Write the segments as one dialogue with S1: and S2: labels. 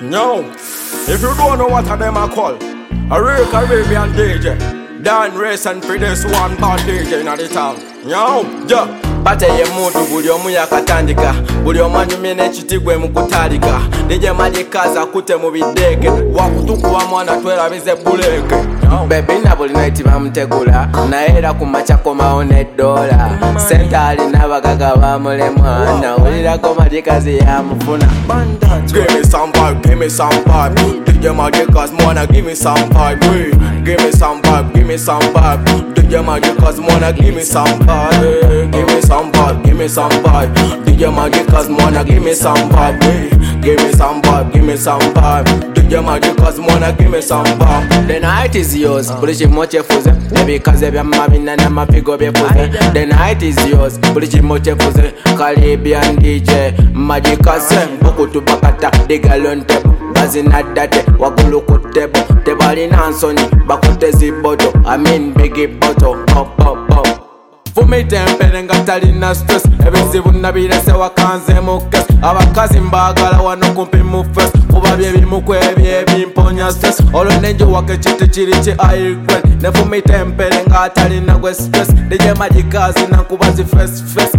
S1: No, if you don't know what a them a call, a real Caribbean DJ, Dan Race and for this one bad DJ in the town. Yo, yeah. Bate ye muntu buli omu yakatandika, buli omanyumye n'ekitigwe mu kutaalika. DJ Magikaza kute mu bideeke, wakutukuwa mwana twerabize buleke. Baby na buli night bamutegula, naye era ku makya komawo $1. Sente alina abagaga bamulemwa, nawulirako Magikazi yamufuna. Give me some vibe, give me some vibe. DJ Magikazi mwana give me some vibe. Give me some vibe, give me some vibe. DJ Magikazi mwana give me some vibe. Give me some vibe, give me some vibe. DJ Magikazi mwana give me some vibe. Give me some vibe, give me some vibe. DJ Magikazi mwana give me some vibe. The night is yours, buli kimwe kyefuze. Ebikaze byamabina n'amapigo byefuze. The night is yours, buli kimwe kyefuze. Caribbean DJ Magikazi okutupakata digalon table. Bazinadate wagulu ku table. Tebalina nsonyi bakute ziboto. I mean biggie bottle. Pop pop pop. Fumi tempere nga talina stress. Ebizibu nabirese wakanze mu kes. Abakazi mbagala wano kumpi mu fest. Kuba byebimu kwebye bimponya stress. Olwo nenjuwako ekiti kiri ki I regret. Ne fumi tempere nga talina gwe stress. DJ Magikazi nankuba zi fest fest.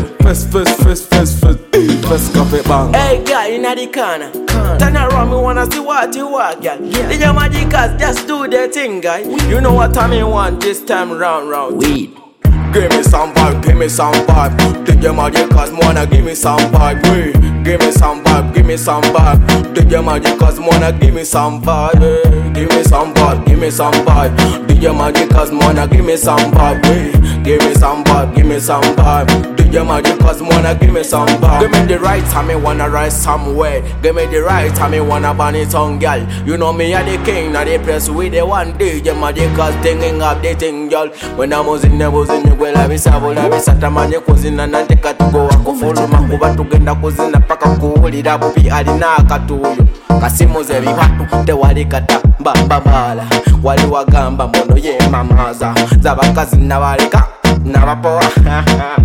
S1: Fest coffee bang. Hey guy inna the corner, turn around, me wanna see what you want, girl. DJ Magikazi just do the thing, guy. You know what I mean want this time round. Weed. Give me some vibe, give me some vibe. DJ Magikazi wanna give me some vibe. Give me some vibe, give me some vibe. DJ Magikazi wanna give me some vibe. Give me some vibe, give me some vibe. DJ Magikazi wanna give me some vibe. Give me some vibe, give me some vibe. DJ Magikazi wanna give me some vibe. Give me the right time, me wanna rise somewhere. Give me the right time, me wanna burn it on, girl. You know me, I the king, now the press with the one DJ Magikazi thinking up the thing, girl. When I'm in the gwela bisabula bisatamanye kuzina nante katugo wakufuluma kuba tugenda kuzina paka kuwulira bubi alina akatuyo kasimuze bihatu tewali kata mbambala wali wagamba mbono ye mamaza zabakazi nabaleka nabapoa